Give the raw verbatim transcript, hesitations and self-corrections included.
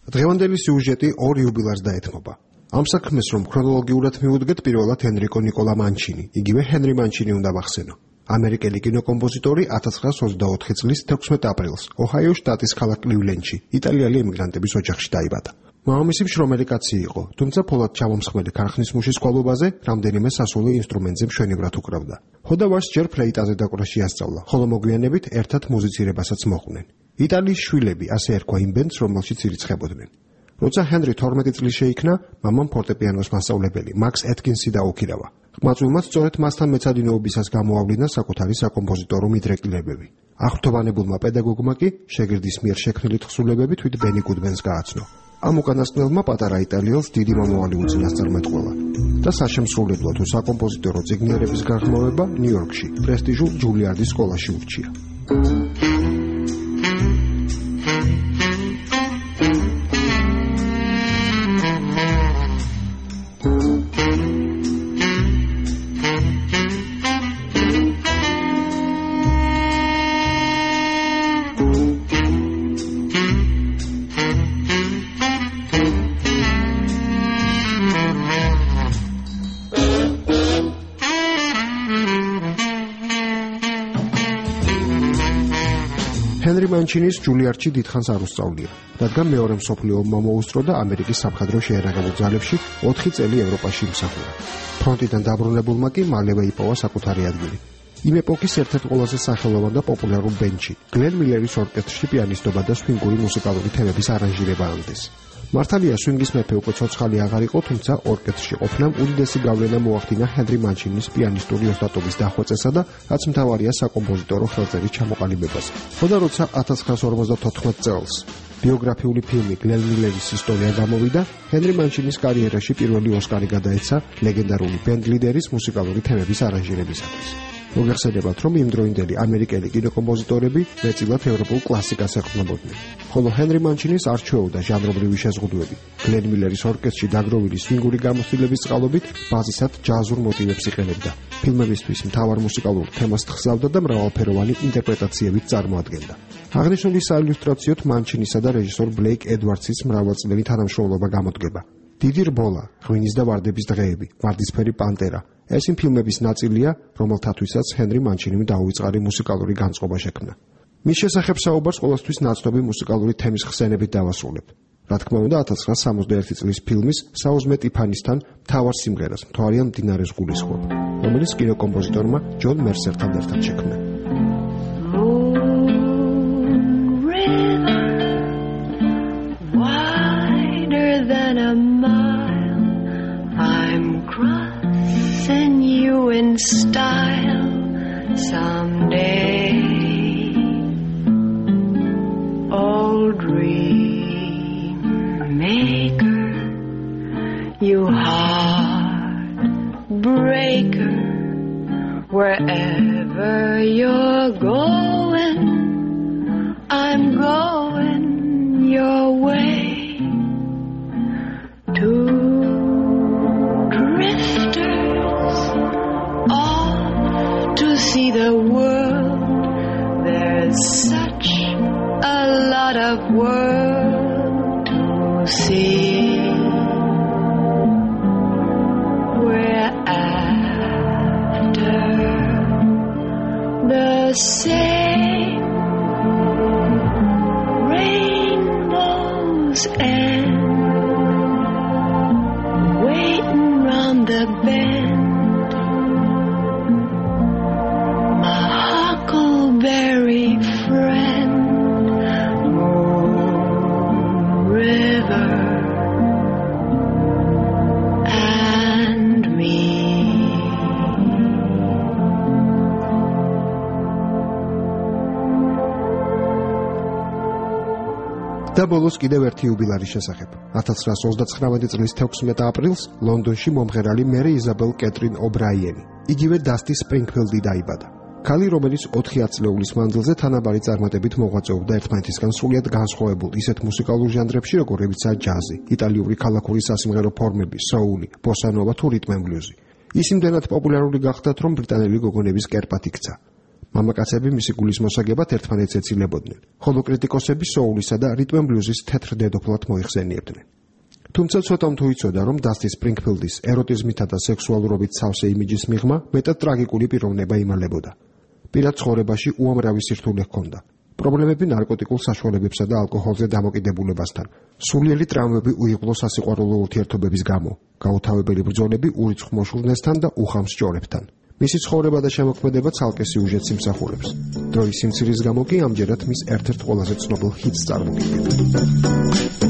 დღევანდელი სიუჟეტი ორ იუბილარს დაეთმობა. ამ საქმეს რომ ქრონოლოგიურად მივუდგეთ, პირველად ენრიკო ნიკოლა მანჩინი, იგივე ჰენრი მანჩინი უნდა ვახსენო. ამერიკელი კინოკომპოზიტორი ათას ცხრაას ოცდაოთხი წლის თექვსმეტ აპრილს ოჰაიოს შტატის ქალაქ კლივლენდში იტალიელი ემიგრანტების ოჯახში დაიბადა. მამამისი მშრომელი კაცი იყო, თუმცა ფოლად ჩამომსხმელი ქარხნის მუშის ყვალობაზე რამდენიმე სასულე ინსტრუმენტზე მშვენივრად უკრავდა. ჰოდავარს ჯერ ფლეიტაზე დაკვრა შეასწავლა, ხოლო მოგვიანებით ერთად მუზიცირებასაც მოყვნენ. იტალიის შვილები ასე ერქვა იმ ბენდს, რომელშიც ირიცხებოდნენ. როცა ჰენრი თორმეტი წლის შეიქნა, მამამ ფორტეპიანოს მასწავლებელი მაქს ეთკინსი დაუქირავა. ყმაწვილმაც სწორედ მასთან მეცადინეობისას გამოავლინა საკუთარი საკომპოზიტორო მიდრეკილებები. აღფრთოვანებულმა პედაგოგმა კი შეგირდის მიერ შექმნილი თხზულებები თვით ბენი გუდმენს გააცნო. ამ უკანასკნელმა პატარა იტალიელს დიდი მომავალი უწინასწარმეტყველა და საშემსრულებლო თუ საკომპოზიტორო წიგნიერების გაღრმავება ნიუ-იორკში, პრესტიჟულ ჯულიარდის სკოლაში ურჩია. ჰენრი მანჩინის ჯულიარდში დიდხანს არ უსწავლია, რადგან მეორე მსოფლიო ომმა მოუსწრო და ამერიკის სამხედრო შეიარაღებულ ძალებში ოთხი წელი ევროპაში იმსახურა. ფრონტიდან დაბრუნებულმა კი მალევე იპოვა საკუთარი ადგილი. იმ ეპოქის ერთ-ერთ ყველაზე სახელოვან და პოპულარულ ბენდში, გლენ მილერის ორკესტრში პიანისტობა და სვინგური მუსიკალური თემების არანჟირება ანდეს. მართალია სვინგის მეფე უკვე ცოცხალი აღარ იყო, თუმცა ორკესტრში ყოფნამ უდიდესი გავლენა მოახდინა ჰენრი მანჩინის პიანისტური ოსტატობის დახვეწესა და რაც მთავარია საკომპოზიტორო ხელწერის ჩამოყალიბებაზე. ხოდა როცა ათას ცხრაას ორმოცდათოთხმეტ წელს ბიოგრაფიული ფილმი გლენ მილერის ისტორია გამოვიდა, ჰენრი მანჩინის კარიერაში პირველი ოსკარი გადაეცა ლეგენდარული ბენდ ლიდერის მუსიკალური თემების არანჟირებისათვის. მოგეხსენებათ, რომ იმდროინდელი ამერიკელი კინოკომპოზიტორები მეტწილად ევროპულ კლასიკას ეყრდნობოდნენ, ხოლო ჰენრი მანჩინის არ ჩვეუდა ჟანრობრივი შეზღუდვები. გლენ მილერის ორკესტრში დაგროვილი სვინგური გამოცდილების წყალობით ბაზისად ჯაზურ მოტივებს იყენებდა. ფილმებისთვის მთავარ მუსიკალურ თემას თხზავდა და მრავალფეროვანი ინტერპრეტაციებით წარმოადგენდა. აღნიშნული საილუსტრაციოდ მანჩინისა და რეჟისორ ბლეიკ ედვარდსის მრავალწლიანი თანამშრომლობა გამოდგება. დიდი რბოლა, ღვინის და ვარდების დღეები, ვარდისფერი პანტერა. ეს იმ ფილმების ნაწილია, რომელთათვისაც ჰენრი მანჩინიმ დაუვიწყარი მუსიკალური განწყობა შექმნა. მის შესახებ საუბარს ყოველთვის ნაცნობი მუსიკალური თემის ხსენებით დავასრულებ. რა თქმა უნდა, ათას ცხრაას სამოცდაერთი წლის ფილმის საუზმე ტიფანისთან მთავარ სიმღერას მთვარიან მდინარეს გულისხმობ, რომელიც კინოკომპოზიტორმა ჯონ მერსერთან ერთად შექმნა. Crossing you in style someday, old dream maker, you heartbreaker, wherever you're going, I'm going your way to see the world. There's such a lot of world to see. We're after the same rainbows and waiting round the bend. Very friend, moon, river, and me. და ბოლოს კიდევ ერთი იუბილარის შესახებ. ათას ცხრაას ოცდაცხრამეტი წლის თექვსმეტ აპრილს ლონდონში მომღერალი მერი იზაბელ კეტრინ ობრაიენი, იგივე დასტი სპრინგფილდი დაიბადა. ქალი, რომელიც ოთხი ათწლეულის მანძილზე თანაბარი წარმატებით მოღვაწეობდა ერთმანეთისგან სრულიად განსხვავებულ ისეთ მუსიკალურ ჟანრებში, როგორებიცაა ჯაზი, იტალიური ქალაქური სასიმღერო ფორმები, სოული, ბოსანოვა თუ რიტმ-ენ-ბლუზი. ის იმდენად პოპულარული გახდათ, რომ ბრიტანელი გოგონების კერპად იქცა. მამაკაცები მისი გულის მოსაგებად ერთმანეთს ეცილებოდნენ, ხოლო კრიტიკოსები soul-ისა და rhythm and blues-ის თეთრ დედოფლად მოიხსენიებდნენ. თუმცა ცოტამ თუ იცოდა, რომ დასტი სპრინგფილდის ეროტიზმითა და სექსუალურობით სავსე იმიჯის მიღმა მეტად ტრაგიკული პიროვნება იმალებოდა. პირად ცხოვრებაში უამრავი სირთულე ჰქონდა. პრობლემები ნარკოტიკულ საშუალებებსა და ალკოჰოლზე დამოკიდებულებასთან, სულიერი ტრავმები უიღბლო სასიყვარულო ურთიერთობების გამო, გაუთავებელი ბრძოლები ურიცხვ მოშურნესთან და უხამს ჭორებთან. მისი ცხოვრება და შემოქმედება ცალკე სიუჟეტს იმსახურებს. დროის სიმცირის გამო კი ამჯერად მის ერთ-ერთ ყველაზე ცნობილ ჰიტს წარმოადგენდა.